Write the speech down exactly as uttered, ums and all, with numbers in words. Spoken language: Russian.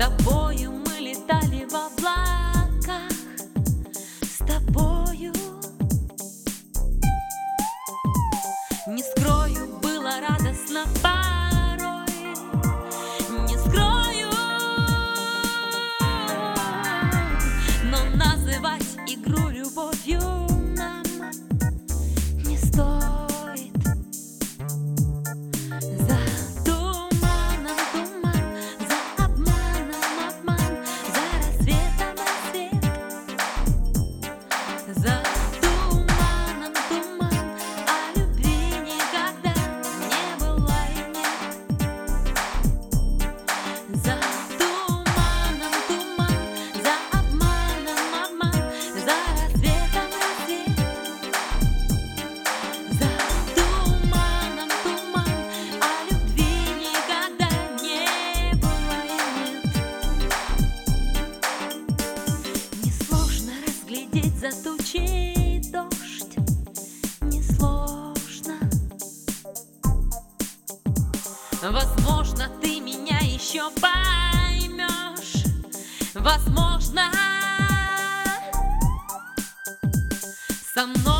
тобою мы летали в облаках, с тобою. Не скрою, было радостно порой, не скрою, но называть игру любовью нам не стоит. За туманом туман, за обманом обман, за рассветом рассвет. За туманом туман, а любви никогда не было и нет. За туманом туман, за обманом обман, за рассветом рассвет. За туманом туман, а любви никогда не было и нет. Несложно разглядеть за тучей дождь, несложно. Возможно, ты меня еще поймешь, возможно, со мной.